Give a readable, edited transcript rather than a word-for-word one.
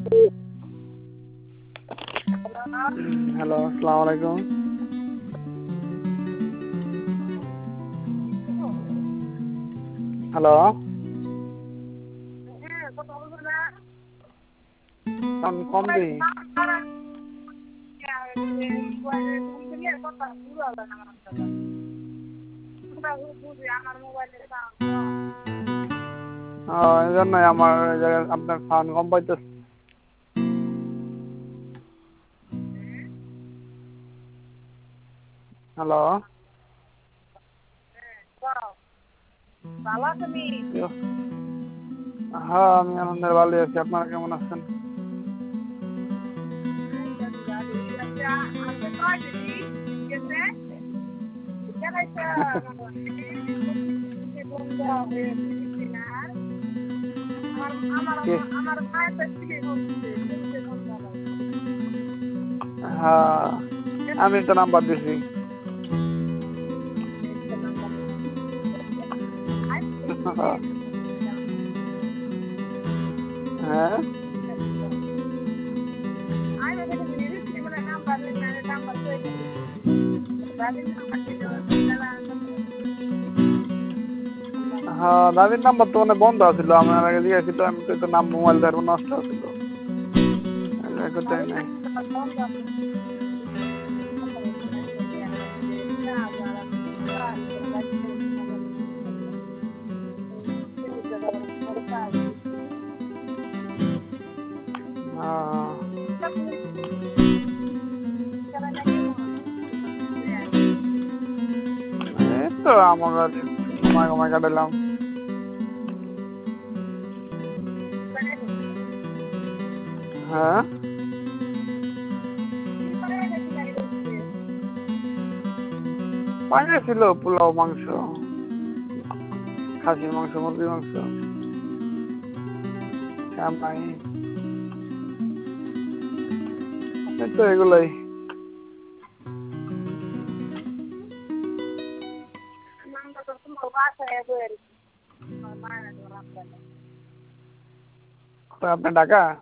Hello, আসসালামু আলাইকুম। Hello, কম দিই। এই জন্যই আমার আপনার সাউন্ড কম পাইতেছে। হ্যালো, হ্যাঁ আমি আলহামদুলিল্লাহ ভালো আছি। আপনারা কেমন আছেন? হ্যাঁ, আমি তো নাম্বার দিছি। হ্যাঁ, হ্যাঁ দাদির নাম্বার তো মানে বন্ধ আছিল। আমার আগে জিজ্ঞাসিল, আমি তো নাম মোবাইল ধরবো নষ্ট আছিল। নাই। এই তো আমার ঘুমায় ঘুমায় কাটালাম। হ্যাঁ, বাইরে ছিল পোলাও, মাংস, খাসির মাংস, মুরগির মাংস, শ্যামাই, এই তো এগুলোই। তো আপনি ঢাকা?